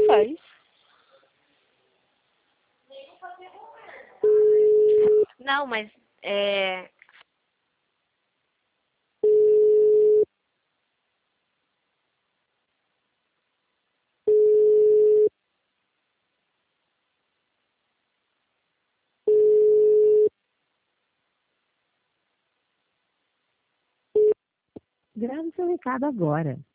faz. Não, mas é. Grave seu recado agora.